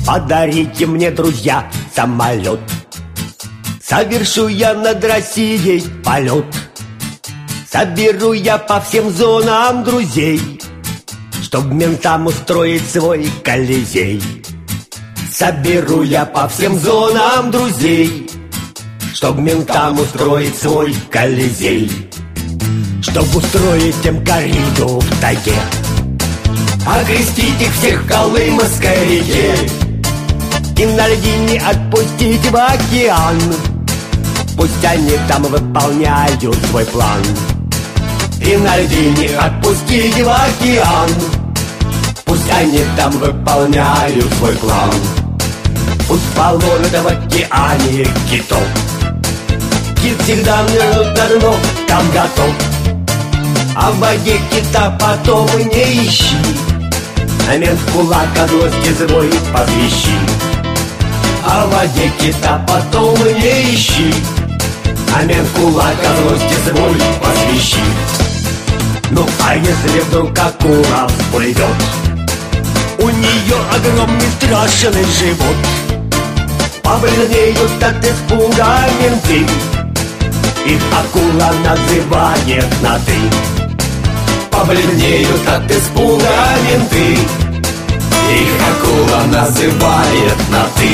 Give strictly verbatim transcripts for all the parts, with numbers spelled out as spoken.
Подарите мне, друзья, самолет. Совершу я над Россией полет. Соберу я по всем зонам друзей, чтоб ментам устроить свой колизей. Соберу я по всем зонам друзей, чтоб ментам устроить свой колизей. Чтоб устроить им корриду в тайге, окрестить их всех в Колымской реке и на льдине отпустить в океан. Пусть они там выполняют свой план. И на льдине отпустить в океан. Пусть они там выполняют свой план. Пусть половят в океане китов. Кит всегда нырнуть на дно, там готов. А в воде кита потом не ищи, а мент в кулак от злости злой посвящи. А в воде кита потом не ищи, а мент в кулак от злости злой посвящи. Ну а если вдруг акула всплывет, у нее огромный страшный живот, побледнеют от испуга менты, их акула называет на «ты». Побледнеют от испуга менты, их акула называет на «ты».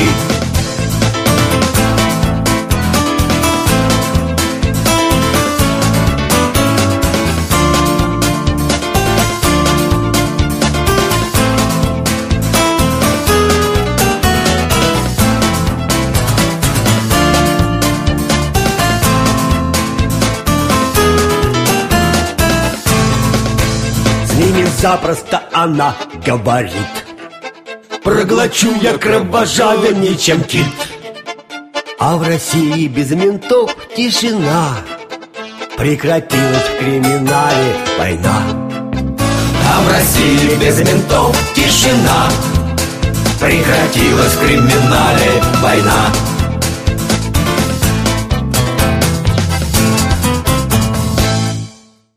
Запросто она говорит: проглочу я кровожаднее, чем кит. А в России без ментов тишина, прекратилась в криминале война. А в России без ментов тишина, прекратилась в криминале война.